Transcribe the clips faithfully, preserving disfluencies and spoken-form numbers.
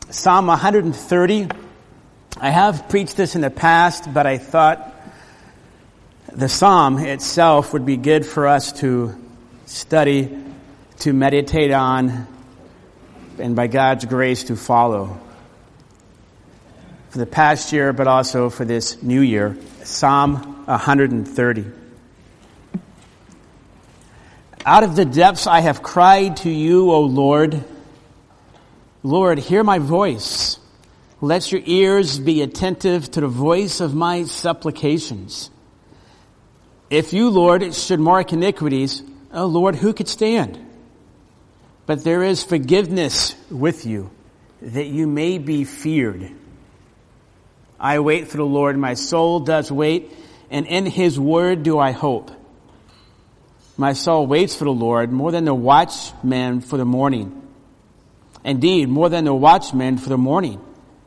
Psalm one hundred thirty. I have preached this in the past, but I thought the psalm itself would be good for us to study, to meditate on, and by God's grace to follow. For the past year, but also for this new year. Psalm one hundred thirty. Out of the depths I have cried to you, O Lord. Lord, hear my voice. Let your ears be attentive to the voice of my supplications. If you, Lord, should mark iniquities, O Lord, who could stand? But there is forgiveness with you, that you may be feared. I wait for the Lord, my soul does wait, and in his word do I hope. My soul waits for the Lord more than the watchman for the morning. Indeed, more than the watchman for the morning.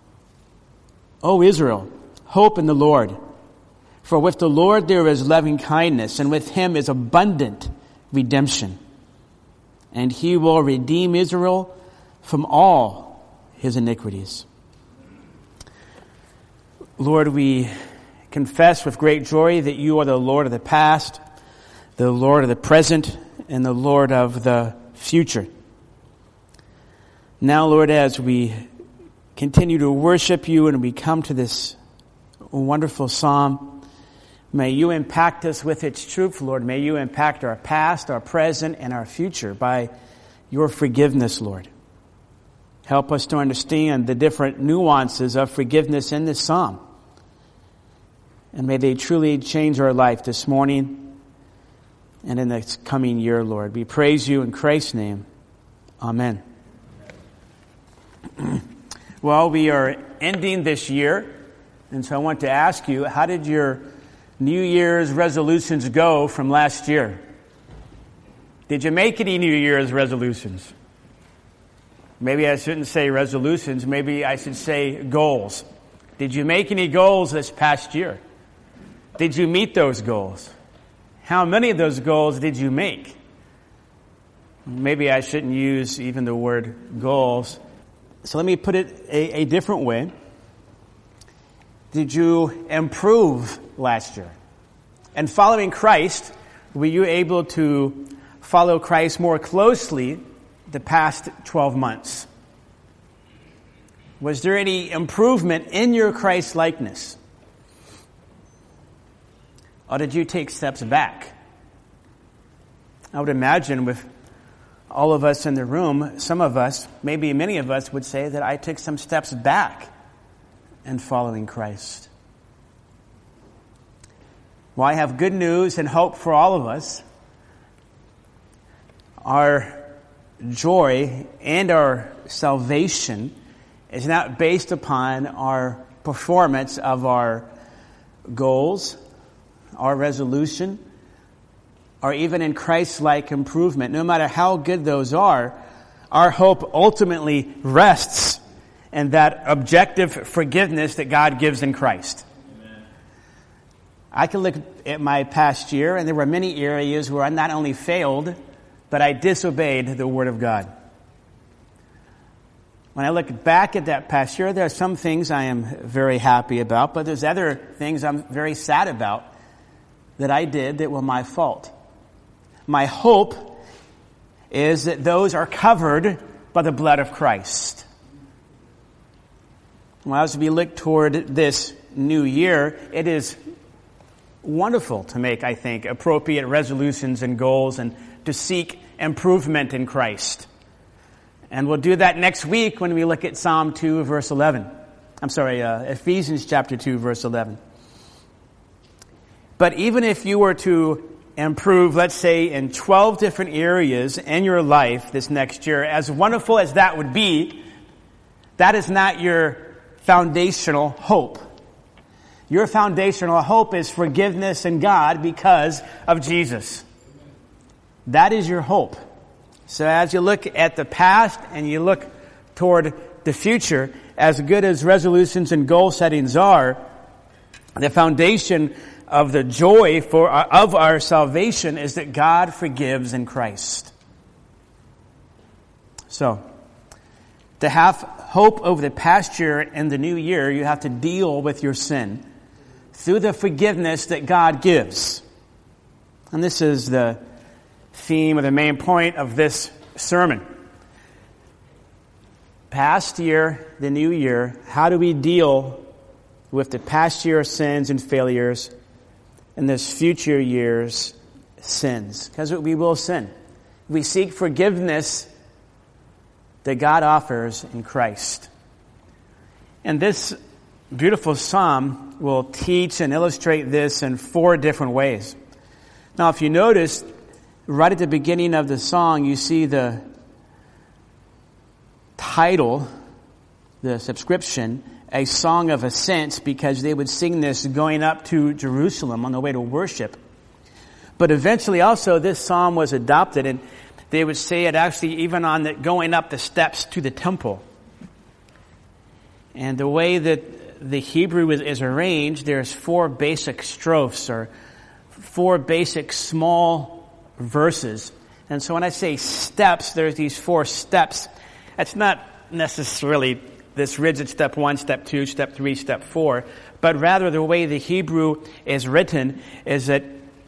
O Israel, hope in the Lord. For with the Lord there is loving kindness, and with him is abundant redemption. And he will redeem Israel from all his iniquities. Lord, we confess with great joy that you are the Lord of the past, the Lord of the present, and the Lord of the future. Now, Lord, as we continue to worship you and we come to this wonderful psalm, may you impact us with its truth, Lord. May you impact our past, our present, and our future by your forgiveness, Lord. Help us to understand the different nuances of forgiveness in this psalm. And may they truly change our life this morning and in the coming year, Lord. We praise you in Christ's name. Amen. Well, we are ending this year, and so I want to ask you, how did your New Year's resolutions go from last year? Did you make any New Year's resolutions? Maybe I shouldn't say resolutions, maybe I should say goals. Did you make any goals this past year? Did you meet those goals? How many of those goals did you make? Maybe I shouldn't use even the word goals. So let me put it a, a different way. Did you improve last year? And following Christ, were you able to follow Christ more closely the past twelve months? Was there any improvement in your Christ likeness? Or did you take steps back? I would imagine with all of us in the room, some of us, maybe many of us would say that I took some steps back in following Christ. Well, I have good news and hope for all of us. Our joy and our salvation is not based upon our performance of our goals, our resolution, or even in Christ-like improvement. No matter how good those are, our hope ultimately rests in that objective forgiveness that God gives in Christ. Amen. I can look at my past year, and there were many areas where I not only failed, but I disobeyed the Word of God. When I look back at that past year, there are some things I am very happy about, but there's other things I'm very sad about that I did that were my fault. My hope is that those are covered by the blood of Christ. Well, as we look toward this new year, it is wonderful to make, I think, appropriate resolutions and goals and to seek improvement in Christ. And we'll do that next week when we look at Psalm two, verse eleven. I'm sorry, uh, Ephesians chapter two, verse eleven. But even if you were to improve, let's say, in twelve different areas in your life this next year, as wonderful as that would be, that is not your foundational hope. Your foundational hope is forgiveness in God because of Jesus. That is your hope. So as you look at the past and you look toward the future, as good as resolutions and goal settings are, the foundation of the joy for of our salvation is that God forgives in Christ. So, To have hope over the past year and the new year, you have to deal with your sin through the forgiveness that God gives. And this is the theme or the main point of this sermon. Past year, the new year, how do we deal with the past year sins and failures and this future year's sins? Because we will sin. We seek forgiveness that God offers in Christ. And this beautiful psalm will teach and illustrate this in four different ways. Now, if you notice, right at the beginning of the song, you see the title, the subscription, A Song of Ascent, because they would sing this going up to Jerusalem on the way to worship. But eventually also this psalm was adopted, and they would say it actually even on the going up the steps to the temple. And the way that the Hebrew is, is arranged, there's four basic strophes, or four basic small verses. And so when I say steps, there's these four steps. It's not necessarily this rigid step one, step two, step three, step four, but rather the way the Hebrew is written is that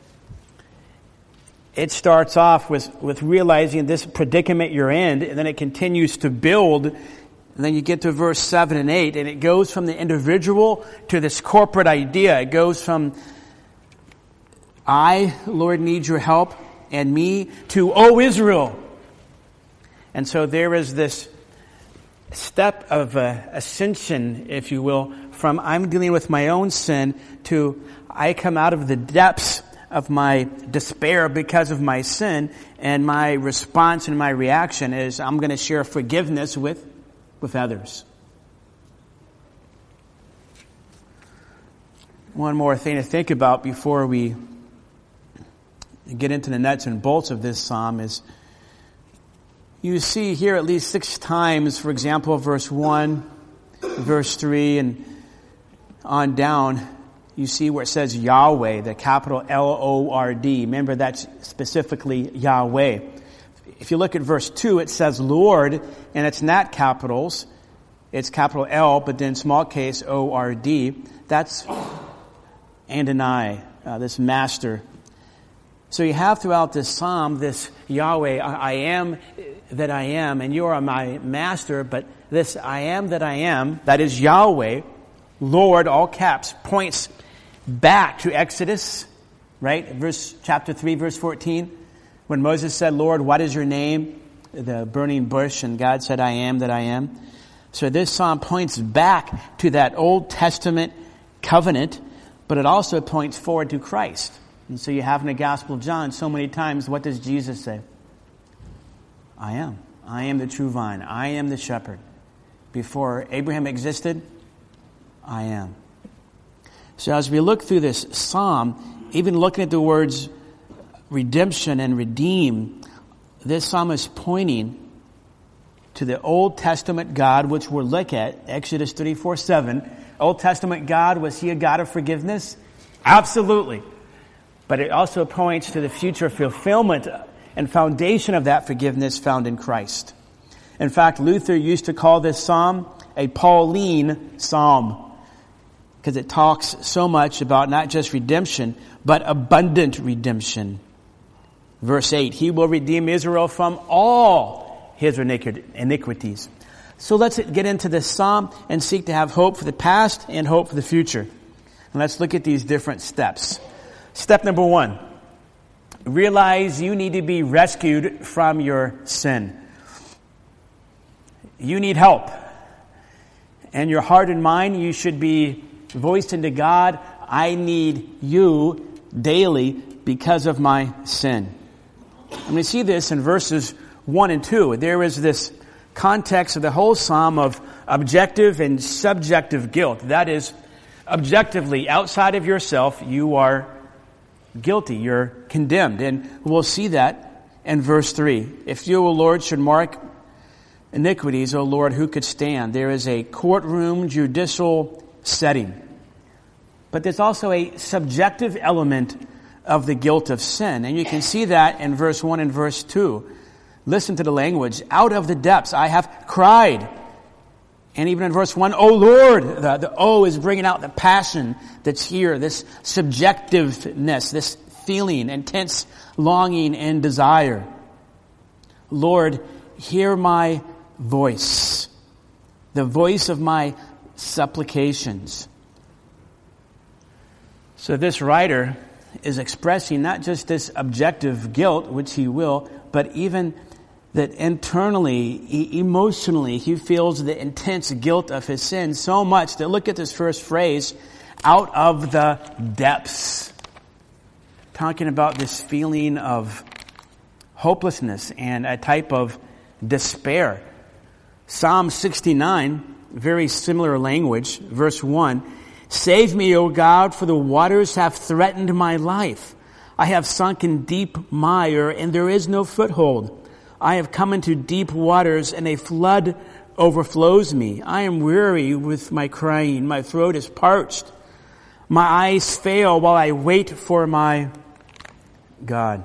it starts off with, with realizing this predicament you're in, and then it continues to build, and then you get to verse seven and eight, and it goes from the individual to this corporate idea. It goes from, I, Lord, need your help, and me, to, O Israel. And so there is this step of uh, ascension, if you will, from I'm dealing with my own sin to I come out of the depths of my despair because of my sin, and my response and my reaction is I'm going to share forgiveness with, with others. One more thing to think about before we get into the nuts and bolts of this psalm is you see here at least six times, for example, verse one, verse three, and on down, you see where it says Yahweh, the capital L O R D. Remember, that's specifically Yahweh. If you look at verse two, it says Lord, and it's not capitals. It's capital L, but then small case O R D. That's Adonai, uh, this master. So you have throughout this psalm this Yahweh, I, I am that I am, and you are my master, but this I am that I am, that is Yahweh, Lord, all caps, points back to Exodus, right? Verse, chapter three, verse fourteen, when Moses said, Lord, what is your name? The burning bush, and God said, I am that I am. So this psalm points back to that Old Testament covenant, but it also points forward to Christ. And so you have in the Gospel of John so many times, what does Jesus say? I am. I am the true vine. I am the shepherd. Before Abraham existed, I am. So as we look through this psalm, even looking at the words redemption and redeem, this psalm is pointing to the Old Testament God, which we'll look at, Exodus thirty-four seven. Old Testament God, was he a God of forgiveness? Absolutely. But it also points to the future fulfillment and foundation of that forgiveness found in Christ. In fact, Luther used to call this psalm a Pauline psalm, because it talks so much about not just redemption, but abundant redemption. Verse eight, he will redeem Israel from all his iniquities. So let's get into this psalm and seek to have hope for the past and hope for the future. And let's look at these different steps. Step number one, realize you need to be rescued from your sin. You need help. And your heart and mind, you should be voiced into God. I need you daily because of my sin. And we see this in verses one and two. There is this context of the whole psalm of objective and subjective guilt. That is, objectively, outside of yourself, you are guilty, you're condemned. And we'll see that in verse three. If you, O Lord, should mark iniquities, O Lord, who could stand? There is a courtroom judicial setting. But there's also a subjective element of the guilt of sin. And you can see that in verse one and verse two. Listen to the language. Out of the depths I have cried And even in verse one, O Lord, the, the O is bringing out the passion that's here, this subjectiveness, this feeling, intense longing and desire. Lord, hear my voice, the voice of my supplications. So this writer is expressing not just this objective guilt, which he will, but even that internally, e- emotionally, he feels the intense guilt of his sin so much that look at this first phrase, out of the depths. Talking about this feeling of hopelessness and a type of despair. Psalm sixty-nine, very similar language, verse one, Save me, O God, for the waters have threatened my life. I have sunk in deep mire, and there is no foothold. I have come into deep waters, and a flood overflows me. I am weary with my crying. My throat is parched. My eyes fail while I wait for my God.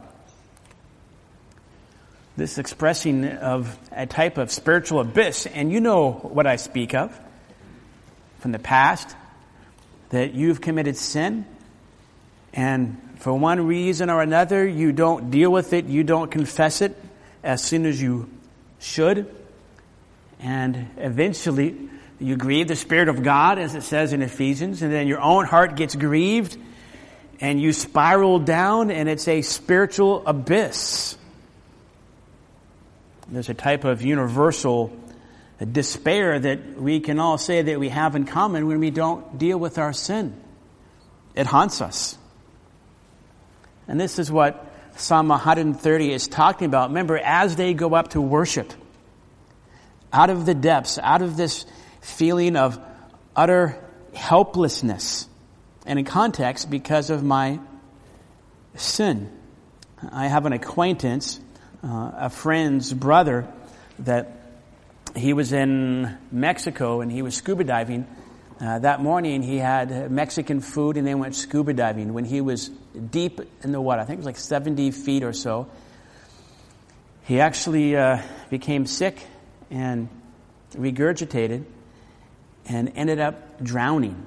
This expressing of a type of spiritual abyss, and you know what I speak of from the past, that you've committed sin, and for one reason or another, you don't deal with it, you don't confess it as soon as you should, and eventually you grieve the Spirit of God, as it says in Ephesians, and then your own heart gets grieved, and you spiral down, and it's a spiritual abyss. There's a type of universal despair that we can all say that we have in common when we don't deal with our sin. It haunts us. And this is what Psalm one thirty is talking about. Remember, as they go up to worship, out of the depths, out of this feeling of utter helplessness, and in context, because of my sin. I have an acquaintance, uh, a friend's brother, that he was in Mexico and he was scuba diving. Uh, that morning he had Mexican food and they went scuba diving when he was deep in the water. I think it was like seventy feet or so. He actually uh, became sick and regurgitated and ended up drowning.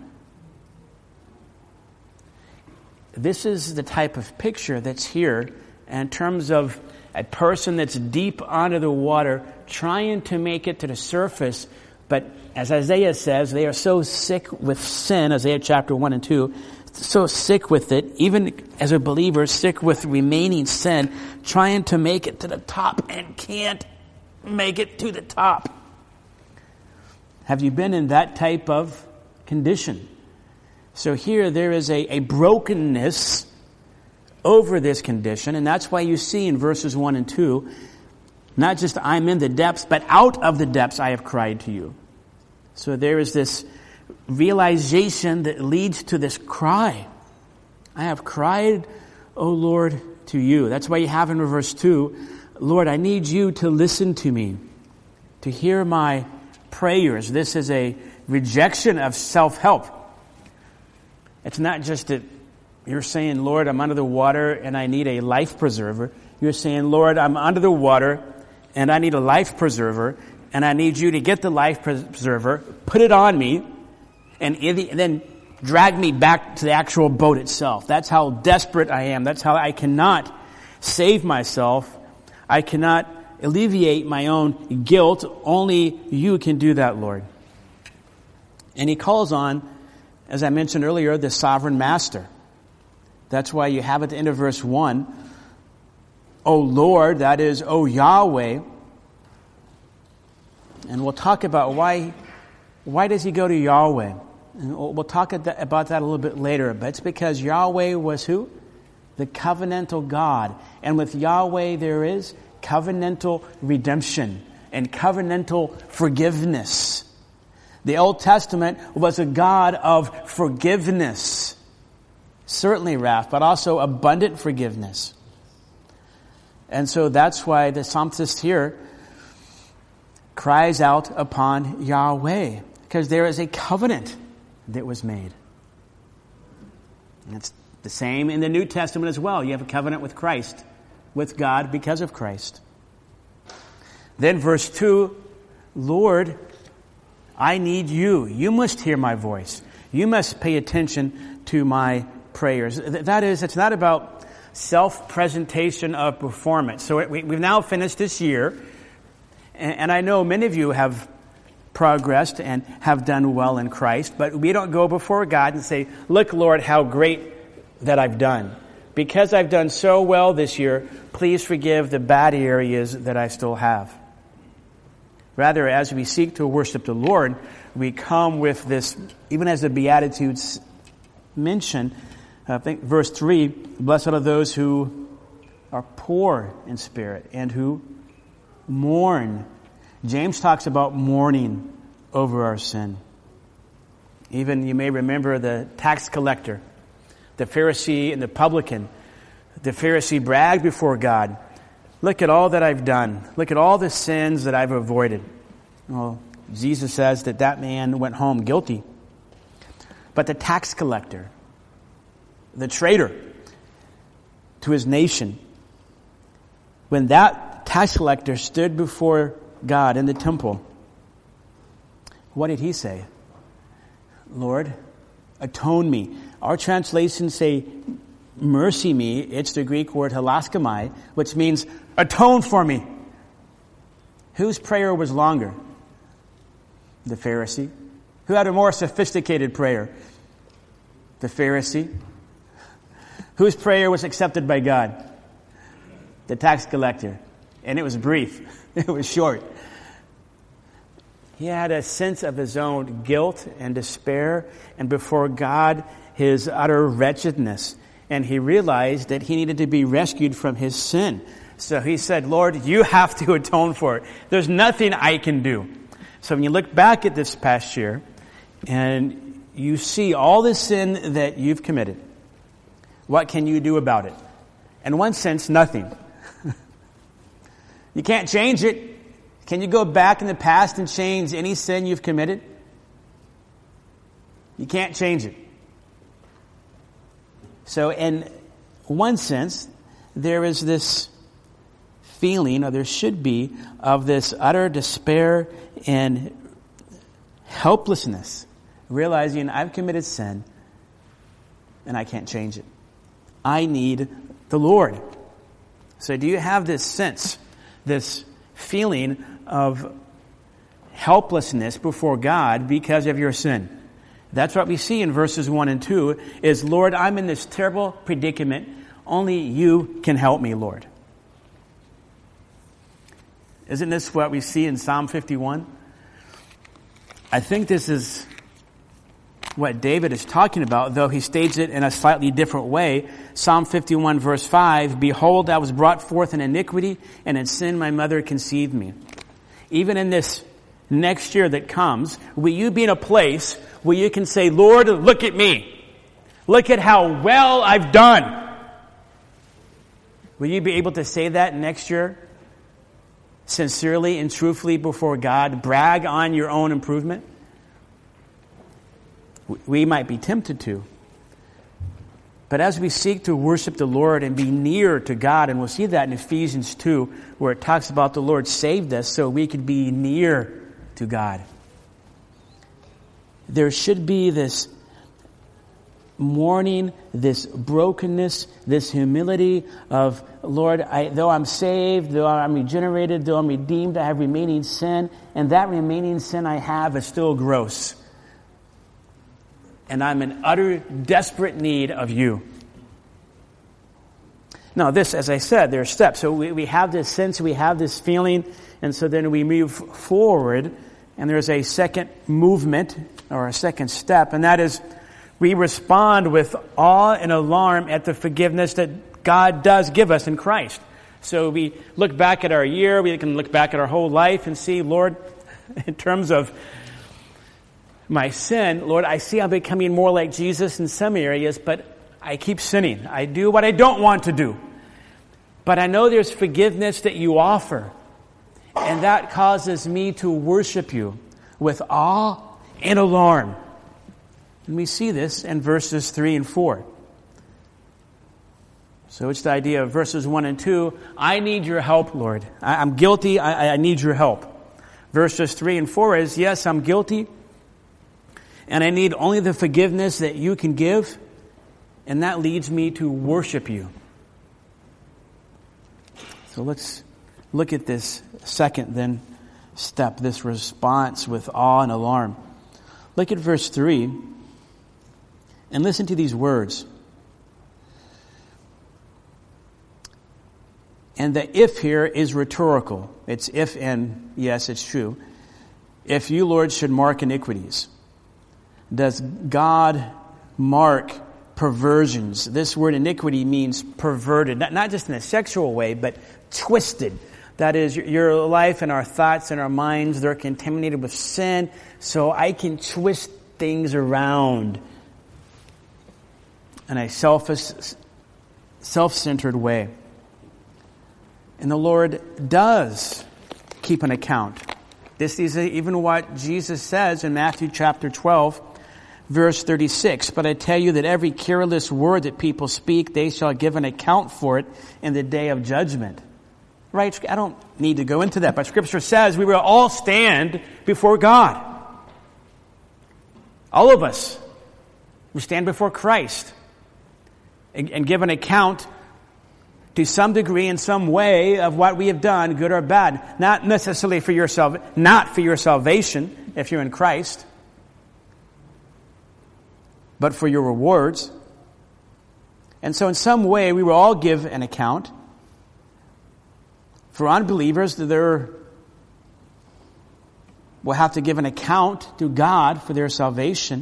This is the type of picture that's here in terms of a person that's deep under the water trying to make it to the surface, but as Isaiah says, they are so sick with sin, Isaiah chapter one and two, so sick with it, even as a believer, sick with remaining sin, trying to make it to the top and can't make it to the top. Have you been in that type of condition? So here there is a, a brokenness over this condition, and that's why you see in verses one and two, not just I'm in the depths, but out of the depths I have cried to you. So there is this realization that leads to this cry. I have cried, O Lord, to you. That's why you have in verse two, Lord, I need you to listen to me, to hear my prayers. This is a rejection of self-help. It's not just that you're saying, Lord, I'm under the water and I need a life preserver. You're saying, Lord, I'm under the water and I need a life preserver, and I need you to get the life preserver, put it on me, and then drag me back to the actual boat itself. That's how desperate I am. That's how I cannot save myself. I cannot alleviate my own guilt. Only you can do that, Lord. And he calls on, as I mentioned earlier, the sovereign master. That's why you have at the end of verse one, O Lord, that is, O Yahweh. And we'll talk about why, why does he go to Yahweh? And we'll talk about that a little bit later. But it's because Yahweh was who? The covenantal God. And with Yahweh there is covenantal redemption and covenantal forgiveness. The Old Testament was a God of forgiveness. Certainly wrath, but also abundant forgiveness. And so that's why the psalmist here cries out upon Yahweh, because there is a covenant that was made. And it's the same in the New Testament as well. You have a covenant with Christ, with God because of Christ. Then verse two, Lord, I need you. You must hear my voice. You must pay attention to my prayers. That is, it's not about self-presentation of performance. So we, we've now finished this year, and, and I know many of you have progressed and have done well in Christ, but we don't go before God and say, look, Lord, how great that I've done. Because I've done so well this year, please forgive the bad areas that I still have. Rather, as we seek to worship the Lord, we come with this, even as the Beatitudes mention, I think verse three, blessed are those who are poor in spirit and who mourn. James talks about mourning over our sin. Even you may remember the tax collector, the Pharisee and the publican. The Pharisee bragged before God, look at all that I've done. Look at all the sins that I've avoided. Well, Jesus says that that man went home guilty. But the tax collector, the traitor to his nation, when that tax collector stood before God in the temple, what did he say? Lord, atone me. Our translations say, mercy me. It's the Greek word hilaskomai, which means atone for me. Whose prayer was longer? The Pharisee. Who had a more sophisticated prayer? The Pharisee. Whose prayer was accepted by God? The tax collector. And it was brief. It was short. He had a sense of his own guilt and despair, and before God, his utter wretchedness. And he realized that he needed to be rescued from his sin. So he said, Lord, you have to atone for it. There's nothing I can do. So when you look back at this past year, and you see all the sin that you've committed, what can you do about it? In one sense, nothing. You can't change it. Can you go back in the past and change any sin you've committed? You can't change it. So in one sense, there is this feeling, or there should be, of this utter despair and helplessness, realizing I've committed sin and I can't change it. I need the Lord. So do you have this sense, this feeling of helplessness before God because of your sin? That's what we see in verses one and two, is, Lord, I'm in this terrible predicament. Only you can help me, Lord. Isn't this what we see in Psalm fifty-one? I think this is what David is talking about, though he states it in a slightly different way. Psalm fifty-one verse five, behold, I was brought forth in iniquity, and in sin my mother conceived me. Even in this next year that comes, will you be in a place where you can say, Lord, look at me. Look at how well I've done. Will you be able to say that next year? Sincerely and truthfully before God, brag on your own improvement? We might be tempted to. But as we seek to worship the Lord and be near to God, and we'll see that in Ephesians two, where it talks about the Lord saved us so we could be near to God. There should be this mourning, this brokenness, this humility of, Lord, I, though I'm saved, though I'm regenerated, though I'm redeemed, I have remaining sin, and that remaining sin I have is still gross. And I'm in utter desperate need of you. Now this, as I said, there are steps. So we, we have this sense, we have this feeling, and so then we move forward, and there's a second movement, or a second step, and that is we respond with awe and alarm at the forgiveness that God does give us in Christ. So we look back at our year, we can look back at our whole life and see, Lord, in terms of my sin, Lord, I see I'm becoming more like Jesus in some areas, but I keep sinning. I do what I don't want to do. But I know there's forgiveness that you offer, and that causes me to worship you with awe and alarm. And we see this in verses three and four. So it's the idea of verses one and two. I need your help, Lord. I, I'm guilty. I, I need your help. Verses three and four is, yes, I'm guilty, and I need only the forgiveness that you can give, and that leads me to worship you. So let's look at this second then step, this response with awe and alarm. Look at verse three and listen to these words. And the if here is rhetorical. It's if and yes, it's true. If you, Lord, should mark iniquities. Does God mark perversions? This word iniquity means perverted, not, not just in a sexual way, but twisted. That is, your life and our thoughts and our minds, they're contaminated with sin, so I can twist things around in a selfish, self-centered way. And the Lord does keep an account. This is even what Jesus says in Matthew chapter twelve, verse thirty-six. But I tell you that every careless word that people speak, they shall give an account for it in the day of judgment. Right? I don't need to go into that, but Scripture says we will all stand before God. All of us. We stand before Christ and, and give an account to some degree, in some way, of what we have done, good or bad. Not necessarily for your salva- not for your salvation, if you're in Christ, but for your rewards. And so in some way, we will all give an account. For unbelievers, they will have to give an account to God for their salvation.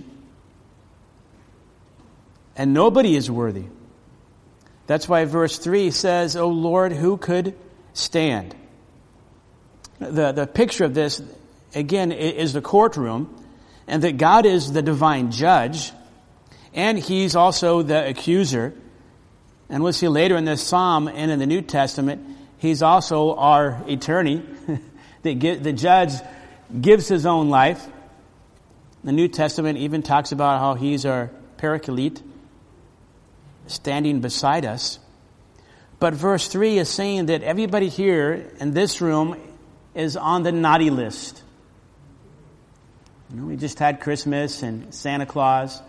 And nobody is worthy. That's why verse three says, O Lord, who could stand? The, the picture of this, again, is the courtroom, and that God is the divine judge, and He's also the accuser. And we'll see later in this psalm and in the New Testament, He's also our attorney. the, the judge gives His own life. The New Testament even talks about how He's our paraclete, standing beside us. But verse three is saying that everybody here in this room is on the naughty list. You know, we just had Christmas and Santa Claus.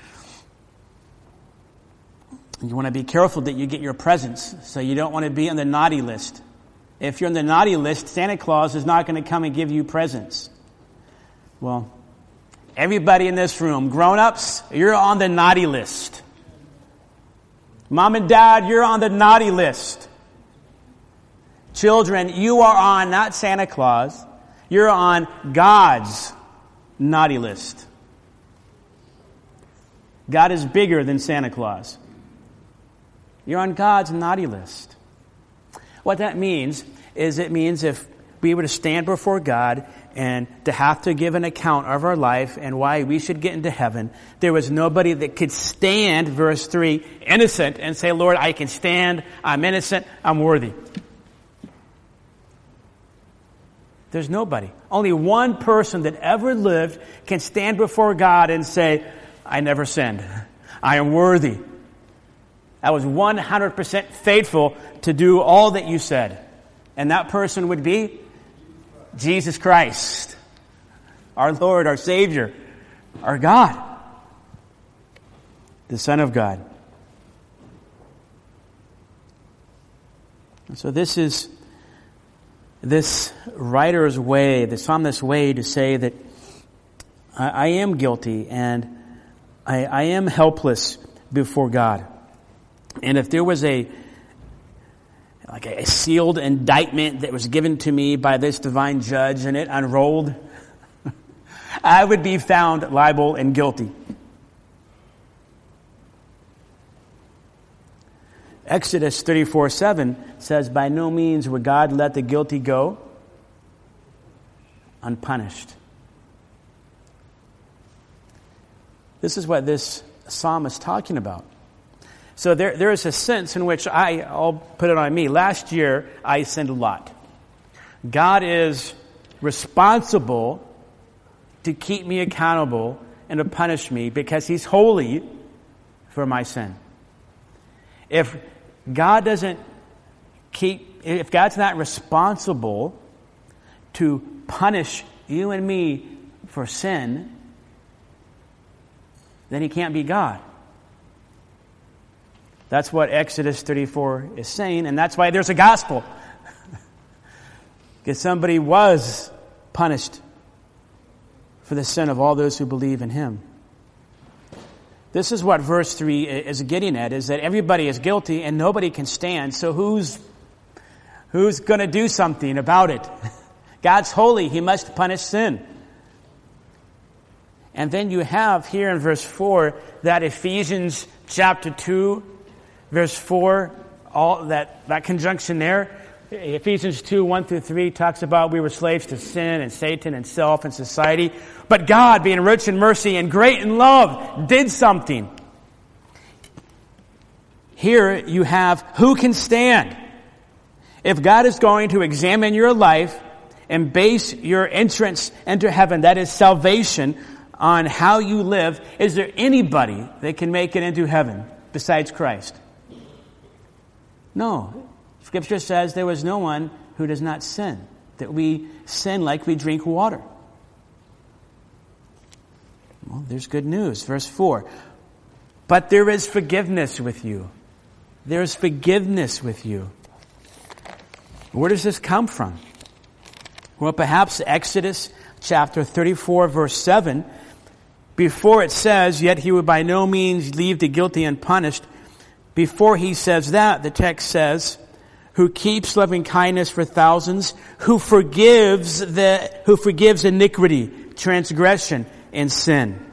You want to be careful that you get your presents, so you don't want to be on the naughty list. If you're on the naughty list, Santa Claus is not going to come and give you presents. Well, everybody in this room, grown-ups, you're on the naughty list. Mom and Dad, you're on the naughty list. Children, you are on, not Santa Claus, you're on God's naughty list. God is bigger than Santa Claus. You're on God's naughty list. What that means is it means if we were to stand before God and to have to give an account of our life and why we should get into heaven, there was nobody that could stand, verse three, innocent, and say, Lord, I can stand, I'm innocent, I'm worthy. There's nobody. Only one person that ever lived can stand before God and say, I never sinned. I am worthy. I was one hundred percent faithful to do all that you said. And that person would be Jesus Christ, our Lord, our Savior, our God, the Son of God. And so this is this writer's way, the psalmist's way to say that I, I am guilty and I, I am helpless before God. And if there was a like a sealed indictment that was given to me by this divine judge and it unrolled, I would be found liable and guilty. Exodus thirty-four seven says, by no means would God let the guilty go unpunished. This is what this psalm is talking about. So there, there is a sense in which I, I'll put it on me. Last year, I sinned a lot. God is responsible to keep me accountable and to punish me because He's holy for my sin. If God doesn't keep, if God's not responsible to punish you and me for sin, then he can't be God. That's what Exodus thirty-four is saying, and that's why there's a gospel. Because somebody was punished for the sin of all those who believe in him. This is what verse three is getting at, is that everybody is guilty and nobody can stand, so who's who's going to do something about it? God's holy, he must punish sin. And then you have here in verse four that Ephesians chapter two, verse four, all that, that conjunction there. Ephesians two, one through three talks about we were slaves to sin and Satan and self and society. But God, being rich in mercy and great in love, did something. Here you have who can stand. If God is going to examine your life and base your entrance into heaven, that is salvation, on how you live, is there anybody that can make it into heaven besides Christ? No. Scripture says there was no one who does not sin, that we sin like we drink water. Well, there's good news. Verse four. But there is forgiveness with you. There is forgiveness with you. Where does this come from? Well, perhaps Exodus chapter thirty-four, verse seven, before it says, yet he would by no means leave the guilty unpunished. Before he says that, the text says, who keeps loving kindness for thousands, who forgives the, who forgives iniquity, transgression, and sin.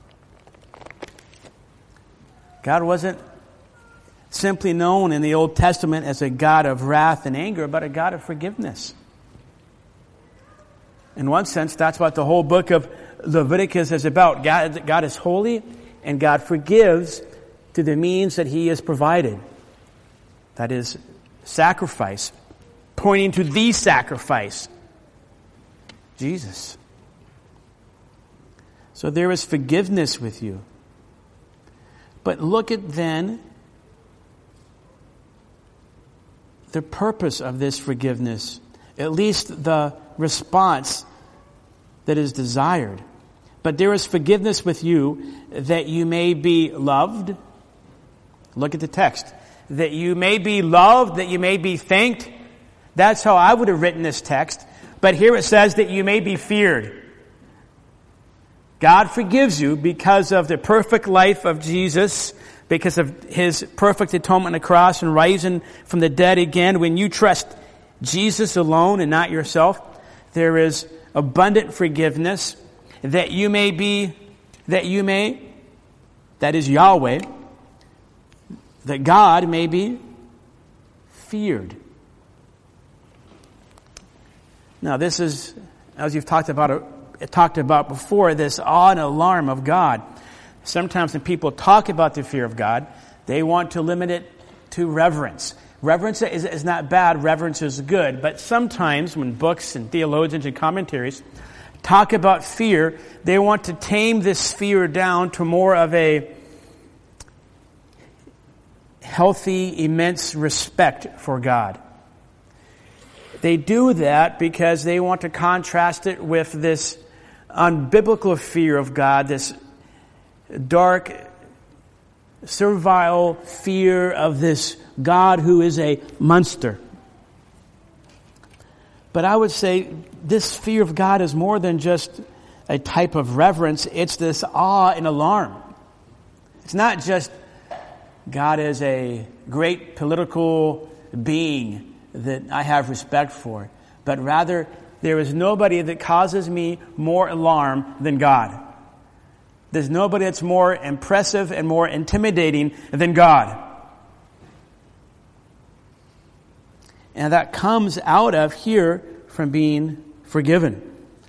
God wasn't simply known in the Old Testament as a God of wrath and anger, but a God of forgiveness. In one sense, that's what the whole book of Leviticus is about. God, God is holy, and God forgives through the means that he has provided. That is sacrifice, pointing to the sacrifice, Jesus. So there is forgiveness with you. But look at then the purpose of this forgiveness, at least the response that is desired. But there is forgiveness with you that you may be loved. Look at the text. That you may be loved, that you may be thanked. That's how I would have written this text. But here it says that you may be feared. God forgives you because of the perfect life of Jesus, because of his perfect atonement on the cross and rising from the dead again. When you trust Jesus alone and not yourself, there is abundant forgiveness, that you may be, that you may, that is Yahweh, that God may be feared. Now this is, as you've talked about, talked about before, this awe and alarm of God. Sometimes when people talk about the fear of God, they want to limit it to reverence. Reverence is, is not bad, reverence is good. But sometimes when books and theologians and commentaries talk about fear, they want to tame this fear down to more of a healthy, immense respect for God. They do that because they want to contrast it with this unbiblical fear of God, this dark, servile fear of this God who is a monster. But I would say this fear of God is more than just a type of reverence. It's this awe and alarm. It's not just God is a great political being that I have respect for, but rather there is nobody that causes me more alarm than God. There's nobody that's more impressive and more intimidating than God. And that comes out of here from being forgiven.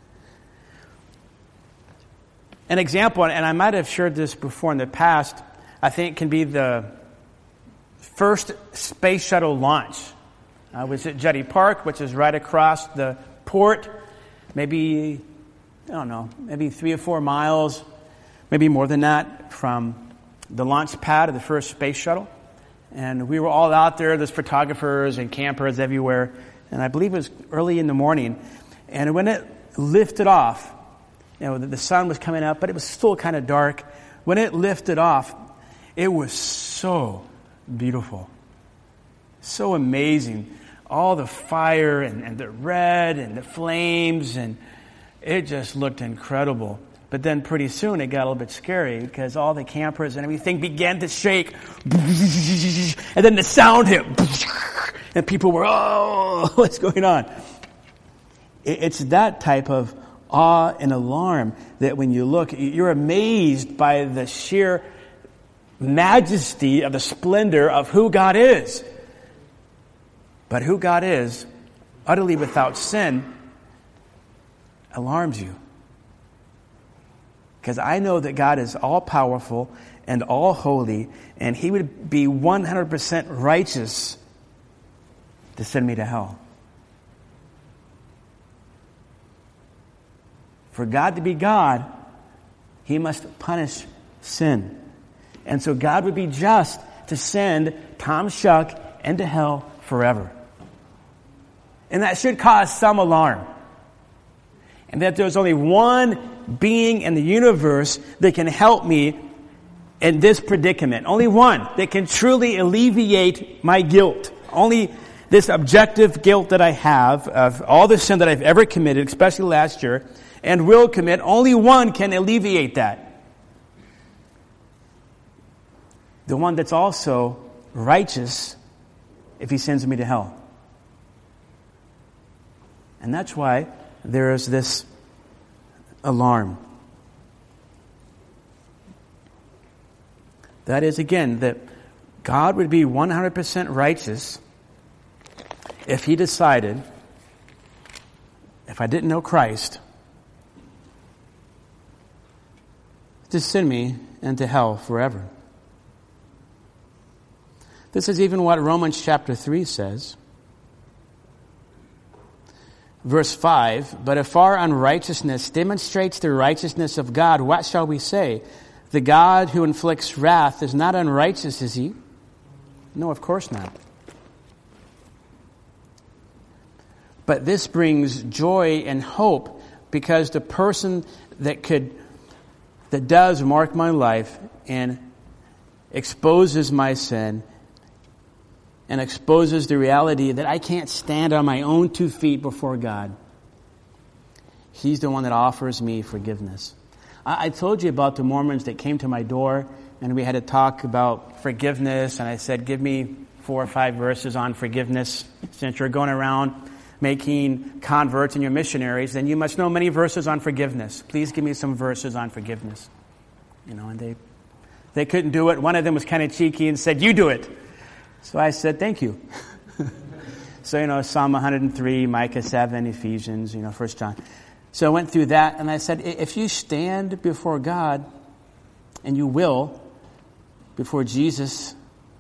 An example, and I might have shared this before in the past, I think can be the first space shuttle launch. I was at Jetty Park, which is right across the port, maybe, I don't know, maybe three or four miles, maybe more than that, from the launch pad of the first space shuttle. And we were all out there, there's photographers and campers everywhere, and I believe it was early in the morning. And when it lifted off, you know, the sun was coming up, but it was still kind of dark. When it lifted off, it was so beautiful. So amazing. All the fire and, and the red and the flames, and it just looked incredible. But then pretty soon it got a little bit scary because all the campers and everything began to shake. And then the sound hit. And people were, oh, what's going on? It's that type of awe and alarm that when you look, you're amazed by the sheer majesty of the splendor of who God is. But who God is, utterly without sin, alarms you. Because I know that God is all-powerful and all-holy, and He would be one hundred percent righteous to send me to hell. For God to be God, He must punish sin. And so God would be just to send Tom Shuck into hell forever. And that should cause some alarm. And that there's only one being in the universe that can help me in this predicament. Only one that can truly alleviate my guilt. Only this objective guilt that I have of all the sin that I've ever committed, especially last year, and will commit. Only one can alleviate that. The one that's also righteous if He sends me to hell. And that's why there is this alarm. That is, again, that God would be one hundred percent righteous if He decided, if I didn't know Christ, to send me into hell forever. This is even what Romans chapter three says. Verse five, but if our unrighteousness demonstrates the righteousness of God, what shall we say? The God who inflicts wrath is not unrighteous, is He? No, of course not. But this brings joy and hope, because the person that could, that does mark my life and exposes my sin and exposes the reality that I can't stand on my own two feet before God, He's the one that offers me forgiveness. I, I told you about the Mormons that came to my door, and we had to talk about forgiveness, and I said, give me four or five verses on forgiveness. Since you're going around making converts and you're missionaries, then you must know many verses on forgiveness. Please give me some verses on forgiveness. You know, and they they couldn't do it. One of them was kind of cheeky and said, you do it. So I said, thank you. So, you know, Psalm one hundred three, Micah seven, Ephesians, you know, First John. So I went through that, and I said, if you stand before God, and you will, before Jesus,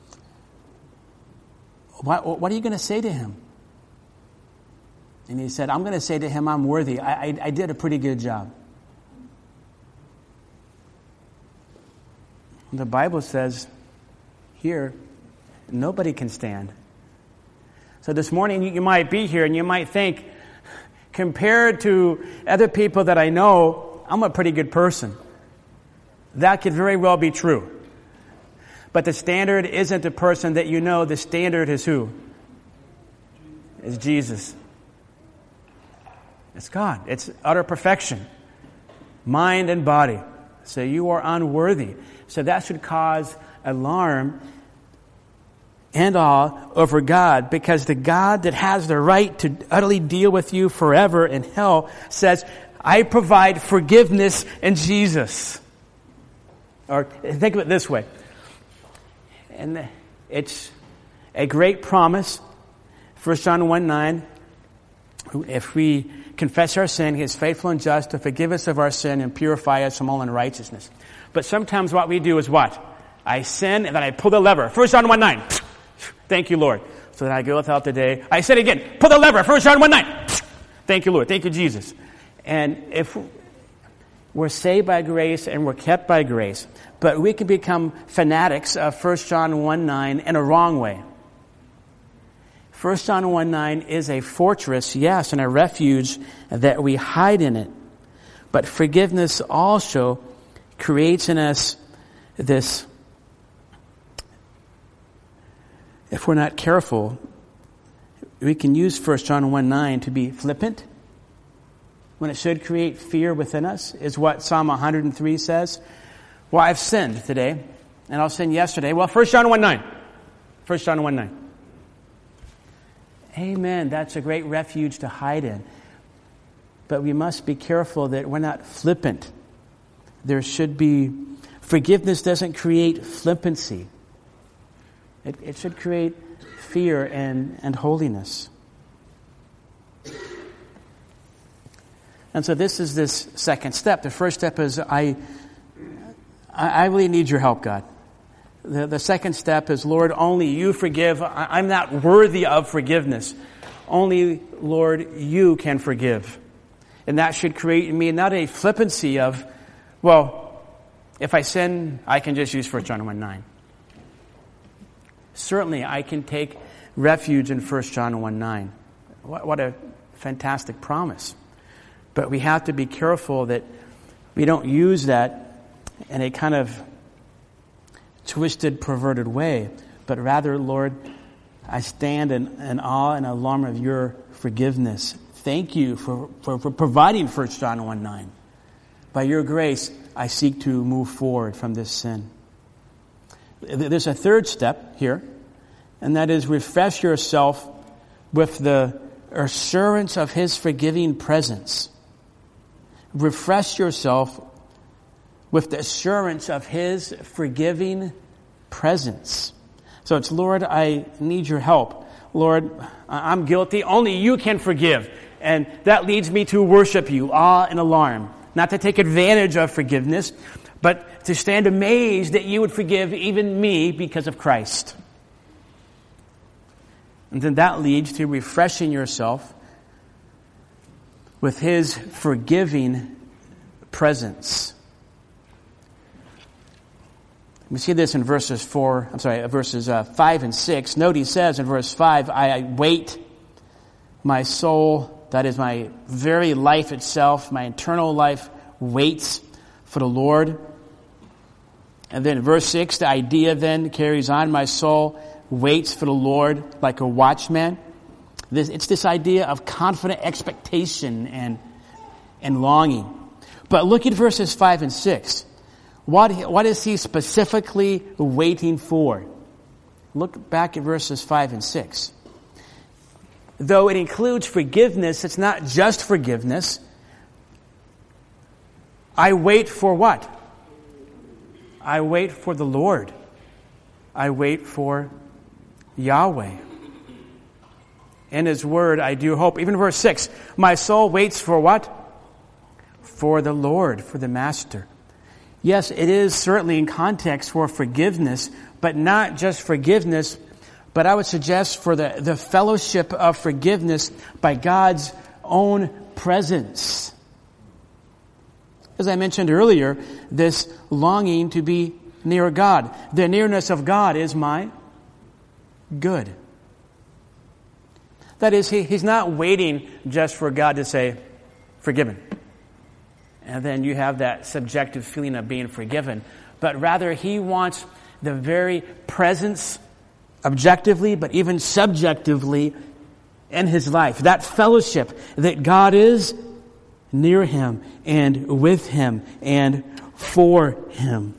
what, what are you going to say to Him? And he said, I'm going to say to Him, I'm worthy. I, I, I did a pretty good job. The Bible says here, nobody can stand. So this morning you might be here and you might think, compared to other people that I know, I'm a pretty good person. That could very well be true. But the standard isn't the person that you know. The standard is who? Is Jesus. It's God. It's utter perfection. Mind and body. So you are unworthy. So that should cause alarm and awe over God, because the God that has the right to utterly deal with you forever in hell says, I provide forgiveness in Jesus. Or think of it this way. And it's a great promise. First John one nine, if we confess our sin, He is faithful and just to forgive us of our sin and purify us from all unrighteousness. But sometimes what we do is what? I sin and then I pull the lever. First John one nine. Thank you, Lord. So then I go throughout the day. I sin again. Pull the lever. First John one nine. Thank you, Lord. Thank you, Jesus. And if we're saved by grace and we're kept by grace, but we can become fanatics of First John one nine in a wrong way. First John one nine is a fortress, yes, and a refuge that we hide in it. But forgiveness also creates in us this, if we're not careful, we can use First John one nine to be flippant when it should create fear within us, is what Psalm one hundred three says. Well, I've sinned today, and I'll sin yesterday. Well, First John one nine. First John one nine. Amen. That's a great refuge to hide in. But we must be careful that we're not flippant. There should be, forgiveness doesn't create flippancy. It, it should create fear and, and holiness. And so this is this second step. The first step is, I, I really need your help, God. The, the second step is, Lord, only you forgive. I, I'm not worthy of forgiveness. Only, Lord, you can forgive. And that should create in me not a flippancy of, well, if I sin, I can just use First John one nine. Certainly, I can take refuge in First John one nine. What, what a fantastic promise. But we have to be careful that we don't use that in a kind of twisted, perverted way. But rather, Lord, I stand in, in awe and alarm of your forgiveness. Thank you for, for, for providing First John one nine. By your grace, I seek to move forward from this sin. There's a third step here, and that is refresh yourself with the assurance of his forgiving presence. Refresh yourself with the assurance of his forgiving presence. So it's, Lord, I need your help. Lord, I'm guilty. Only you can forgive. And that leads me to worship you, awe and alarm. Not to take advantage of forgiveness, but to stand amazed that you would forgive even me because of Christ. And then that leads to refreshing yourself with his forgiving presence. We see this in verses four, I'm sorry, verses uh, five and six. Note he says in verse five, I, I wait, my soul, that is my very life itself, my eternal life waits for the Lord. And then verse six, the idea then carries on, my soul waits for the Lord like a watchman. This, it's this idea of confident expectation and, and longing. But look at verses five and six. What, what is he specifically waiting for? Look back at verses five and six. Though it includes forgiveness, it's not just forgiveness. I wait for what? I wait for the Lord. I wait for Yahweh. In his word, I do hope. Even verse six, my soul waits for what? For the Lord, for the Master. Yes, it is certainly in context for forgiveness, but not just forgiveness, but I would suggest for the, the fellowship of forgiveness by God's own presence. As I mentioned earlier, this longing to be near God. The nearness of God is my good. That is, he, he's not waiting just for God to say, forgiven. And then you have that subjective feeling of being forgiven. But rather, he wants the very presence, objectively, but even subjectively, in his life. That fellowship that God is near him and with him and for him.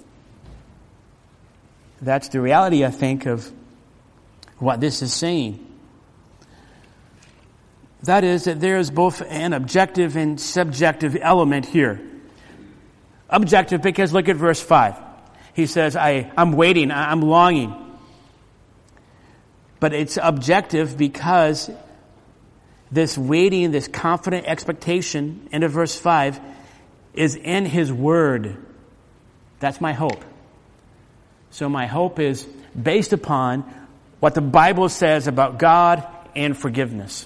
That's the reality, I think, of what this is saying. That is, that there is both an objective and subjective element here. Objective because look at verse five. He says, I, I'm waiting, I'm longing. But it's objective because this waiting, this confident expectation, end of verse five, is in his word. That's my hope. So my hope is based upon what the Bible says about God and forgiveness.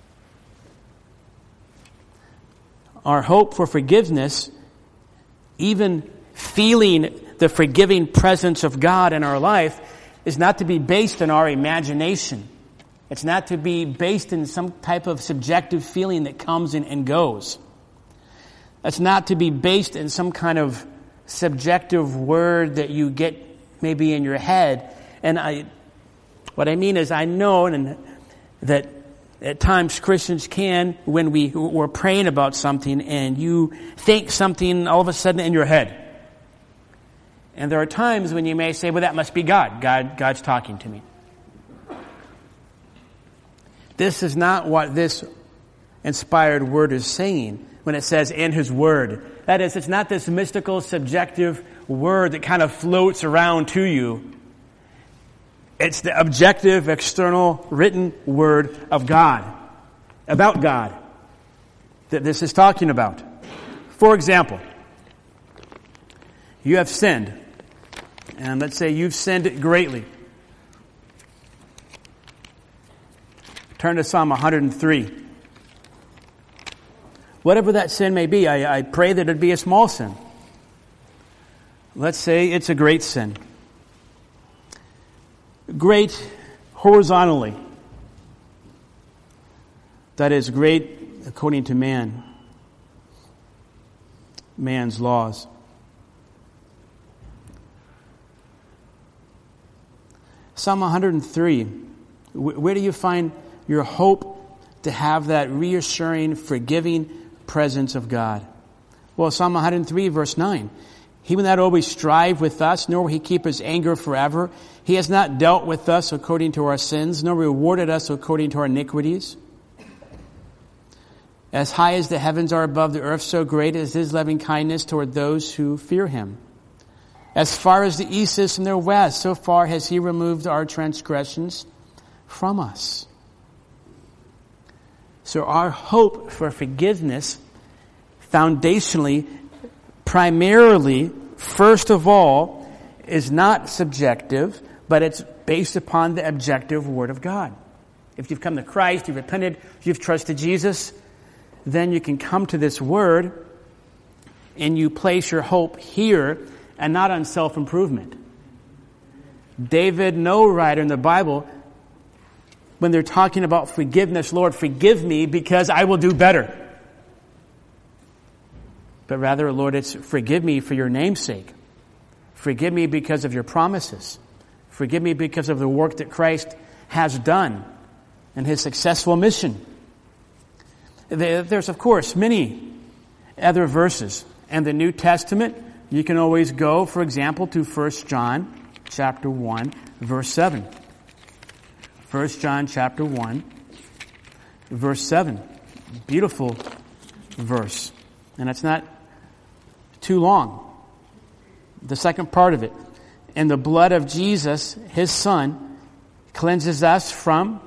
Our hope for forgiveness, even feeling the forgiving presence of God in our life, is not to be based on our imagination. It's not to be based in some type of subjective feeling that comes and, and goes. It's not to be based in some kind of subjective word that you get maybe in your head. And I, what I mean is I know and that at times Christians can, when we, we're praying about something and you think something all of a sudden in your head. And there are times when you may say, well, that must be God. God, God's talking to me. This is not what this inspired word is saying when it says in His Word. That is, it's not this mystical, subjective word that kind of floats around to you. It's the objective, external, written Word of God, about God, that this is talking about. For example, you have sinned, and let's say you've sinned greatly. Turn to Psalm one hundred three. Whatever that sin may be, I, I pray that it be a small sin. Let's say it's a great sin. Great horizontally. That is great according to man. Man's laws. Psalm one hundred three. Where do you find your hope to have that reassuring, forgiving presence of God? Well, Psalm one hundred three, verse nine. He will not always strive with us, nor will He keep His anger forever. He has not dealt with us according to our sins, nor rewarded us according to our iniquities. As high as the heavens are above the earth, so great is His loving kindness toward those who fear Him. As far as the east is from the west, so far has He removed our transgressions from us. So our hope for forgiveness, foundationally, primarily, first of all, is not subjective, but it's based upon the objective Word of God. If you've come to Christ, you've repented, you've trusted Jesus, then you can come to this Word and you place your hope here and not on self-improvement. David, no writer in the Bible, when they're talking about forgiveness, Lord, forgive me because I will do better. But rather, Lord, it's forgive me for your name's sake. Forgive me because of your promises. Forgive me because of the work that Christ has done and His successful mission. There's, of course, many other verses. In the New Testament, you can always go, for example, to First John chapter one, verse seven. First John chapter one, verse seven. Beautiful verse. And it's not too long. The second part of it. And the blood of Jesus, His Son, cleanses us from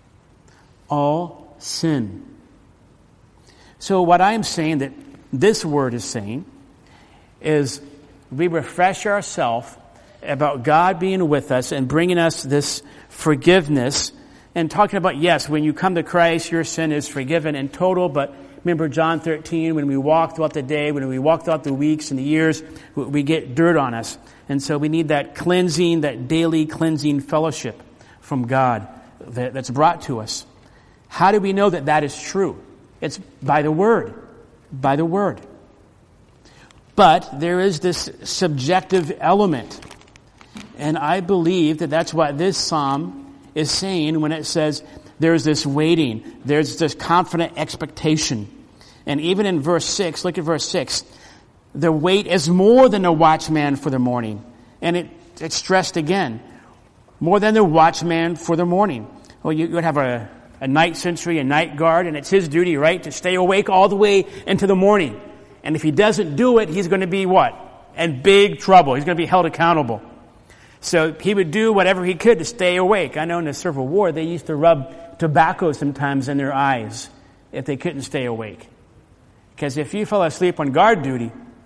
all sin. So what I am saying that this word is saying is we refresh ourselves about God being with us and bringing us this forgiveness and talking about, yes, when you come to Christ, your sin is forgiven in total, but remember John thirteen, when we walk throughout the day, when we walk throughout the weeks and the years, we get dirt on us. And so we need that cleansing, that daily cleansing fellowship from God that, that's brought to us. How do we know that that is true? It's by the Word. By the Word. But there is this subjective element. And I believe that that's what this psalm is saying when it says there's this waiting. There's this confident expectation. And even in verse six, look at verse six. The wait is more than a watchman for the morning. And it, it's stressed again. More than the watchman for the morning. Well, you would have a, a night sentry, a night guard, and it's his duty, right, to stay awake all the way into the morning. And if he doesn't do it, he's going to be what? In big trouble. He's going to be held accountable. So he would do whatever he could to stay awake. I know in the Civil War, they used to rub tobacco sometimes in their eyes if they couldn't stay awake. Because if you fell asleep on guard duty,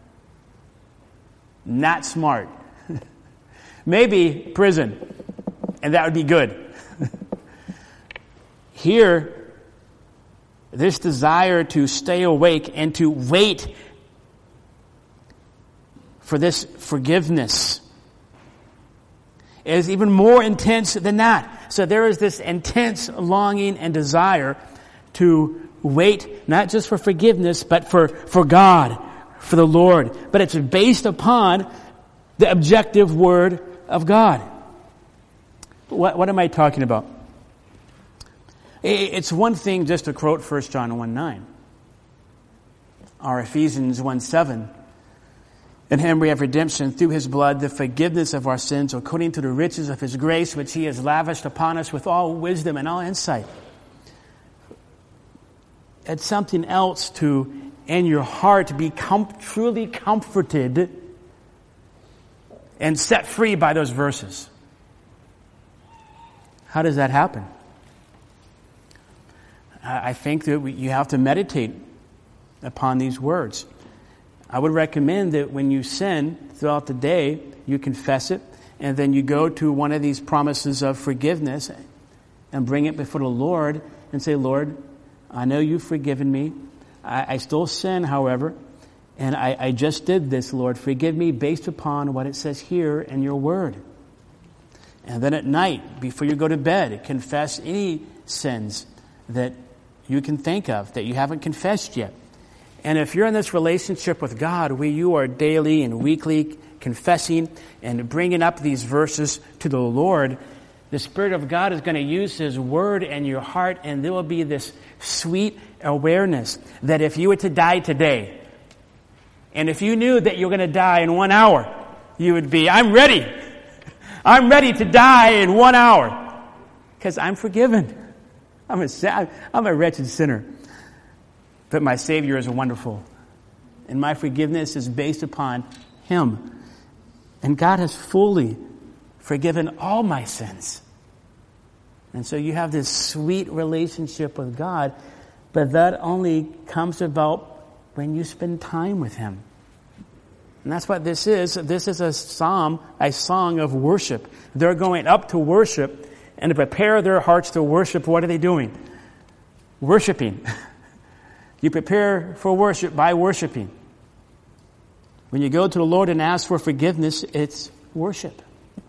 not smart. Maybe prison, and that would be good. Here, this desire to stay awake and to wait for this forgiveness is even more intense than that. So there is this intense longing and desire to wait not just for forgiveness, but for, for God, for the Lord. But it's based upon the objective Word of God. What, what am I talking about? It's one thing just to quote First John one nine. Or Ephesians one seven. In him we have redemption through his blood, the forgiveness of our sins, according to the riches of his grace, which he has lavished upon us with all wisdom and all insight. It's something else to, in your heart, be com- truly comforted and set free by those verses. How does that happen? I think that we, you have to meditate upon these words. I would recommend that when you sin throughout the day, you confess it, and then you go to one of these promises of forgiveness and bring it before the Lord and say, Lord, I know you've forgiven me. I, I still sin, however, and I, I just did this, Lord. Forgive me based upon what it says here in your word. And then at night, before you go to bed, confess any sins that you can think of that you haven't confessed yet. And if you're in this relationship with God where you are daily and weekly confessing and bringing up these verses to the Lord, the Spirit of God is going to use His Word in your heart, and there will be this sweet awareness that if you were to die today, and if you knew that you're going to die in one hour, you would be, I'm ready. I'm ready to die in one hour because I'm forgiven. I'm a, I'm a wretched sinner. But my Savior is wonderful. And my forgiveness is based upon Him. And God has fully forgiven all my sins. And so you have this sweet relationship with God, but that only comes about when you spend time with Him. And that's what this is. This is a psalm, a song of worship. They're going up to worship, and to prepare their hearts to worship, what are they doing? Worshiping. You prepare for worship by worshiping. When you go to the Lord and ask for forgiveness, it's worship.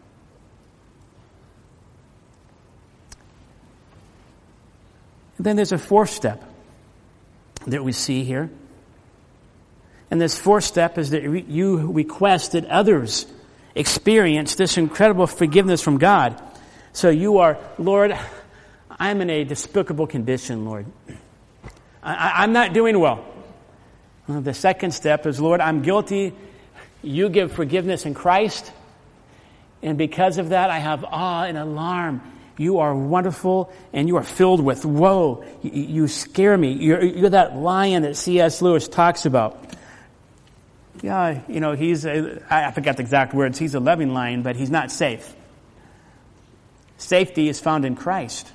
And then there's a fourth step that we see here. And this fourth step is that you request that others experience this incredible forgiveness from God. So you are, Lord, I'm in a despicable condition, Lord. I, I'm not doing well. Well. The second step is, Lord, I'm guilty. You give forgiveness in Christ. And because of that, I have awe and alarm. You are wonderful, and you are filled with woe. You, you scare me. You're, you're that lion that C S Lewis talks about. Yeah, you know, he's a, I forgot the exact words. He's a loving lion, but he's not safe. Safety is found in Christ.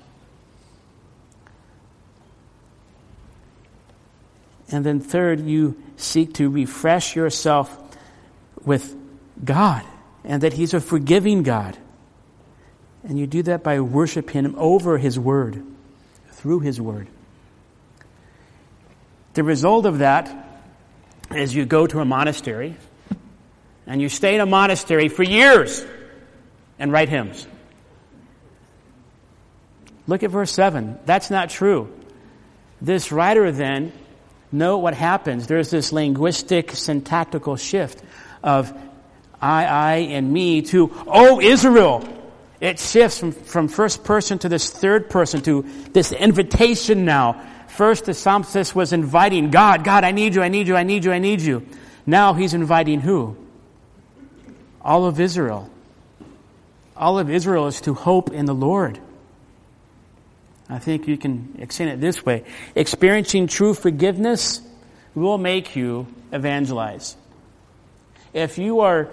And then third, you seek to refresh yourself with God, and that He's a forgiving God. And you do that by worshiping Him over His Word, through His Word. The result of that is you go to a monastery, and you stay in a monastery for years and write hymns. Look at verse seven. That's not true. This writer then, note what happens. There's this linguistic syntactical shift of I, I, and me to, O Israel. It shifts from, from first person to this third person to this invitation now. First, the psalmist was inviting God. God, I need you, I need you, I need you, I need you. Now he's inviting who? All of Israel. All of Israel is to hope in the Lord. I think you can extend it this way. Experiencing true forgiveness will make you evangelize. If you are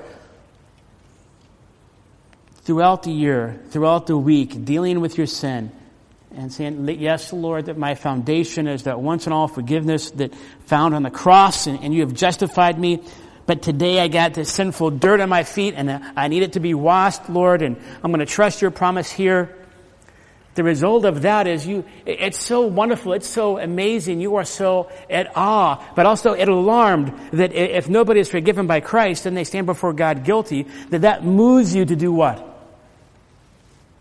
throughout the year, throughout the week, dealing with your sin and saying, yes, Lord, that my foundation is that once and all forgiveness that found on the cross, and, and you have justified me, but today I got this sinful dirt on my feet and I need it to be washed, Lord, and I'm going to trust your promise here. The result of that is you, it's so wonderful, it's so amazing, you are so at awe, but also at alarmed that if nobody is forgiven by Christ and they stand before God guilty, that that moves you to do what?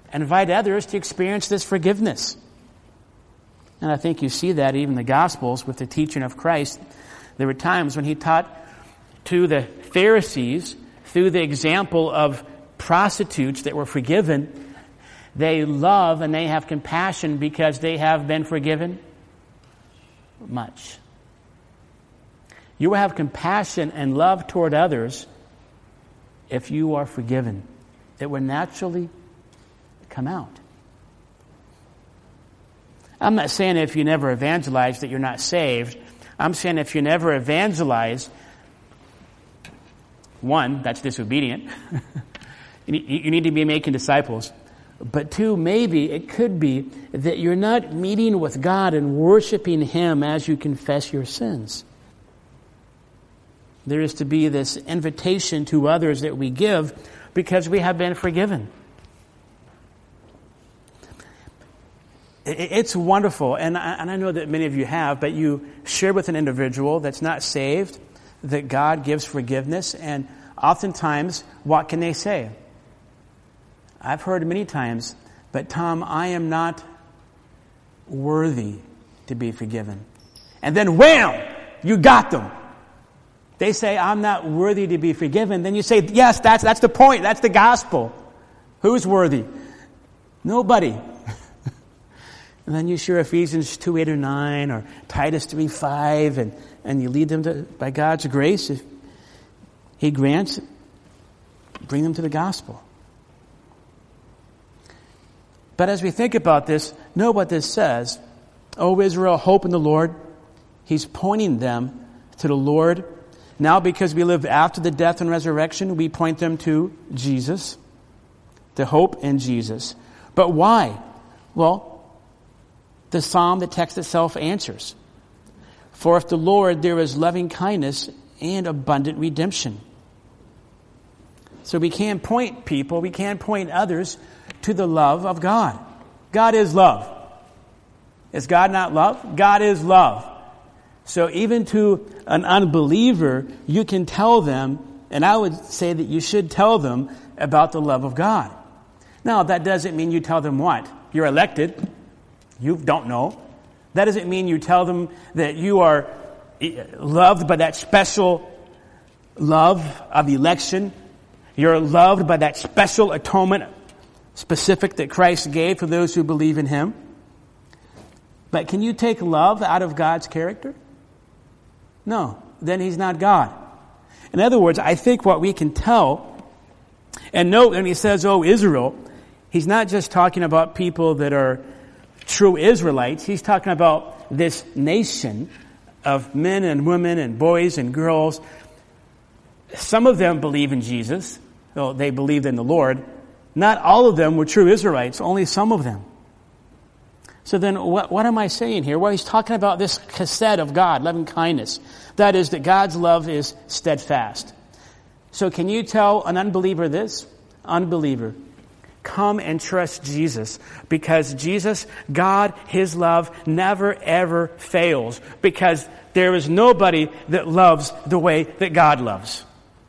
and invite others to experience this forgiveness. And I think you see that even in the Gospels with the teaching of Christ. There were times when he taught to the Pharisees through the example of prostitutes that were forgiven. They love and they have compassion because they have been forgiven much. You will have compassion and love toward others if you are forgiven. It will naturally come out. I'm not saying if you never evangelize that you're not saved. I'm saying if you never evangelize, one, that's disobedient. You need to be making disciples. But two, maybe it could be that you're not meeting with God and worshiping Him as you confess your sins. There is to be this invitation to others that we give because we have been forgiven. It's wonderful, and I, and I know that many of you have, but you share with an individual that's not saved that God gives forgiveness, and oftentimes, what can they say? I've heard many times, but Tom, I am not worthy to be forgiven. And then wham! You got them. They say, I'm not worthy to be forgiven. Then you say, yes, that's, that's the point. That's the gospel. Who's worthy? Nobody. And then you share Ephesians two, eight, or nine, or Titus three, five, and, and you lead them to, by God's grace, if He grants, bring them to the gospel. But as we think about this, know what this says. O Israel, hope in the Lord. He's pointing them to the Lord. Now, because we live after the death and resurrection, we point them to Jesus, to hope in Jesus. But why? Well, the psalm, the text itself answers. For if the Lord, there is loving kindness and abundant redemption. So we can point people, we can point others to the love of God. God is love. Is God not love? God is love. So even to an unbeliever, you can tell them, and I would say that you should tell them about the love of God. Now, that doesn't mean you tell them what? You're elected. You don't know. That doesn't mean you tell them that you are loved by that special love of election. You're loved by that special atonement specific that Christ gave for those who believe in Him. But can you take love out of God's character? No. Then He's not God. In other words, I think what we can tell, and note when He says, "Oh, Israel," He's not just talking about people that are true Israelites. He's talking about this nation of men and women and boys and girls. Some of them believe in Jesus. Well, they believed in the Lord. Not all of them were true Israelites. Only some of them. So then what, what am I saying here? Well, he's talking about this chesed of God, loving kindness. That is that God's love is steadfast. So can you tell an unbeliever this? Unbeliever, come and trust Jesus, because Jesus, God, His love never ever fails, because there is nobody that loves the way that God loves.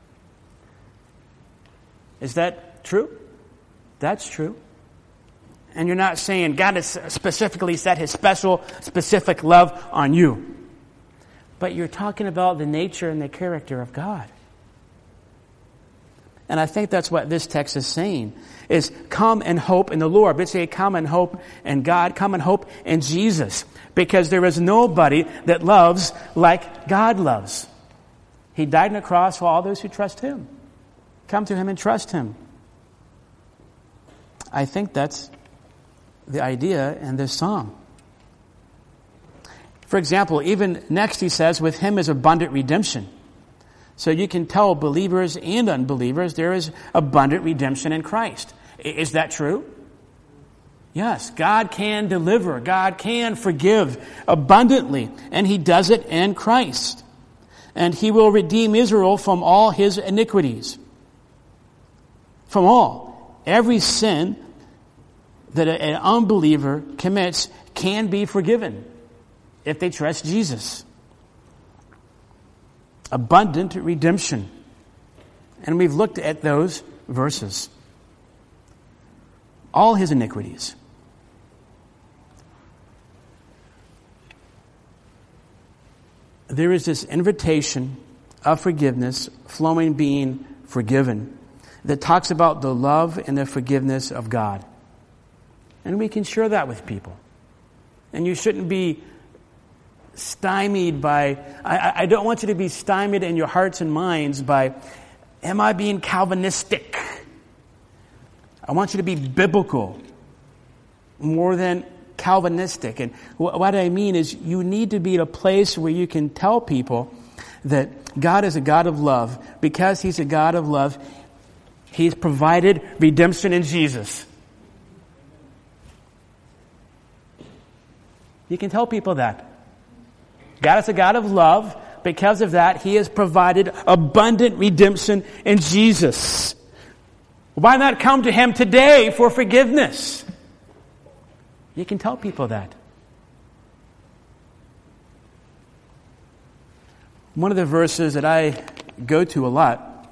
Is that true? That's true. And you're not saying God has specifically set His special, specific love on you. But you're talking about the nature and the character of God. And I think that's what this text is saying, is come and hope in the Lord. But say come and hope in God, come and hope in Jesus. Because there is nobody that loves like God loves. He died on the cross for all those who trust Him. Come to Him and trust Him. I think that's the idea in this psalm. For example, even next he says, with Him is abundant redemption. So you can tell believers and unbelievers there is abundant redemption in Christ. Is that true? Yes, God can deliver. God can forgive abundantly. And He does it in Christ. And He will redeem Israel from all his iniquities. From all. Every sin that an unbeliever commits can be forgiven if they trust Jesus. Abundant redemption. And we've looked at those verses. all his iniquities. There is this invitation of forgiveness, flowing being forgiven, that talks about the love and the forgiveness of God. And we can share that with people. And you shouldn't be stymied by, I, I don't want you to be stymied in your hearts and minds by, am I being Calvinistic? I want you to be biblical more than Calvinistic. And what I mean is you need to be at a place where you can tell people that God is a God of love. Because He's a God of love, He's provided redemption in Jesus. You can tell people that. God is a God of love. Because of that, He has provided abundant redemption in Jesus. Why not come to Him today for forgiveness? You can tell people that. One of the verses that I go to a lot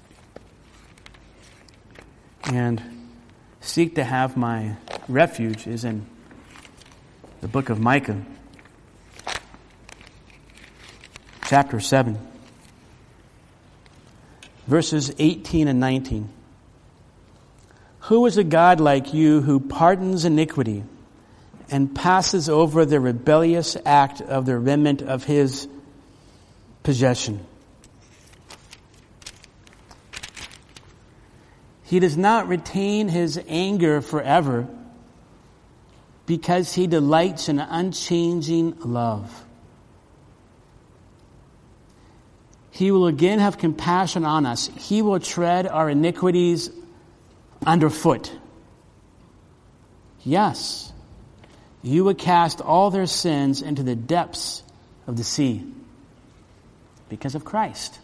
and seek to have my refuge is in the book of Micah, chapter seven, verses eighteen and nineteen. Who is a God like you who pardons iniquity and passes over the rebellious act of the remnant of His possession? He does not retain His anger forever because He delights in unchanging love. He will again have compassion on us. He will tread our iniquities underfoot. Yes, you would cast all their sins into the depths of the sea because of Christ.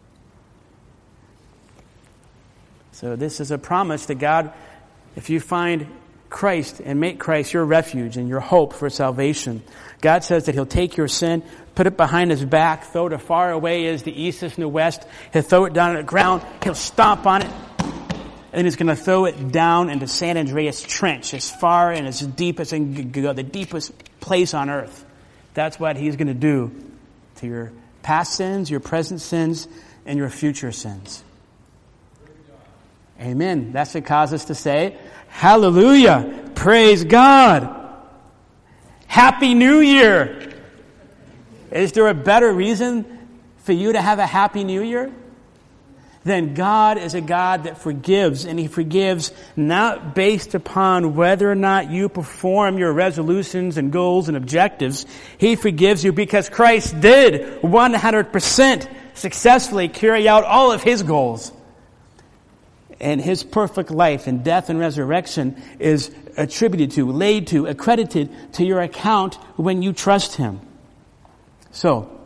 So this is a promise that God, if you find Christ and make Christ your refuge and your hope for salvation, God says that He'll take your sin, put it behind His back, throw it as far away as the east is from the west. He'll throw it down on the ground. He'll stomp on it. And then He's going to throw it down into San Andreas Trench, as far and as deep as it can go, the deepest place on earth. That's what He's going to do to your past sins, your present sins, and your future sins. Amen. That's what causes us to say, hallelujah, praise God. Happy New Year. Is there a better reason for you to have a Happy New Year? Then God is a God that forgives, and He forgives not based upon whether or not you perform your resolutions and goals and objectives. He forgives you because Christ did one hundred percent successfully carry out all of His goals. And His perfect life and death and resurrection is attributed to, laid to, accredited to your account when you trust Him. So,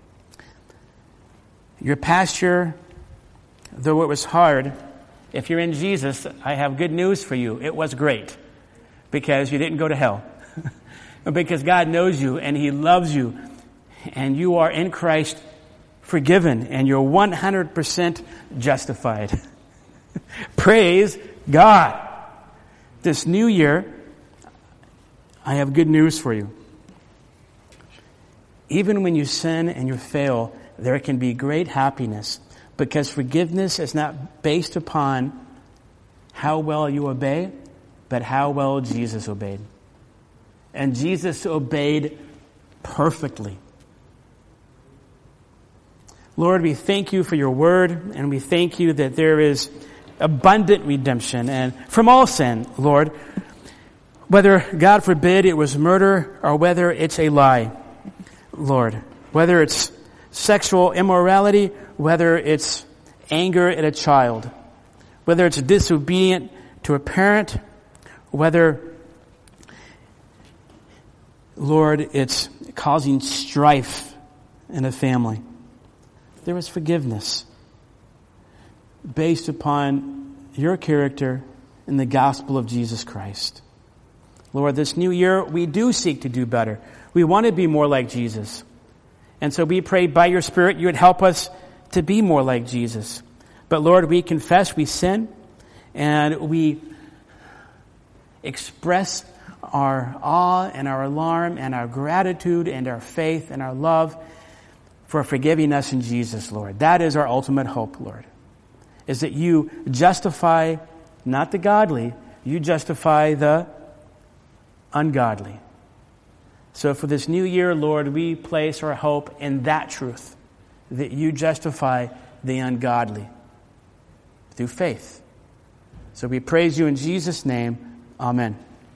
your past year, though it was hard, if you're in Jesus, I have good news for you. It was great because you didn't go to hell. Because God knows you and He loves you and you are in Christ forgiven and you're one hundred percent justified. Praise God. This new year, I have good news for you. Even when you sin and you fail, there can be great happiness. Because forgiveness is not based upon how well you obey, but how well Jesus obeyed. And Jesus obeyed perfectly. Lord, we thank You for Your word, and we thank You that there is abundant redemption and from all sin, Lord. Whether, God forbid, it was murder or whether it's a lie, Lord. Whether it's sexual immorality, whether it's anger at a child, whether it's disobedient to a parent, whether, Lord, it's causing strife in a family. There is forgiveness based upon Your character in the gospel of Jesus Christ. Lord, this new year, we do seek to do better. We want to be more like Jesus. And so we pray by Your Spirit You would help us to be more like Jesus. But Lord, we confess we sin and we express our awe and our alarm and our gratitude and our faith and our love for forgiving us in Jesus, Lord. That is our ultimate hope, Lord, is that you justify not the godly, you justify the ungodly. So for this new year, Lord, we place our hope in that truth, that you justify the ungodly through faith. So we praise you in Jesus' name. Amen.